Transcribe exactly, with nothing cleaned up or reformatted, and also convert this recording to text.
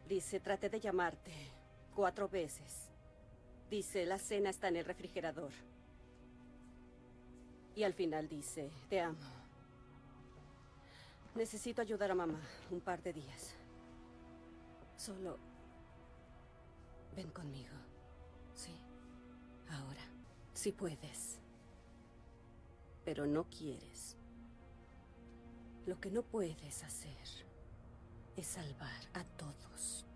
Dice, traté de llamarte cuatro veces. Dice, la cena está en el refrigerador. Y al final dice, te amo. Necesito ayudar a mamá un par de días. Solo... ven conmigo. Sí. Ahora. Si puedes. Pero no quieres. Lo que no puedes hacer es salvar a todos.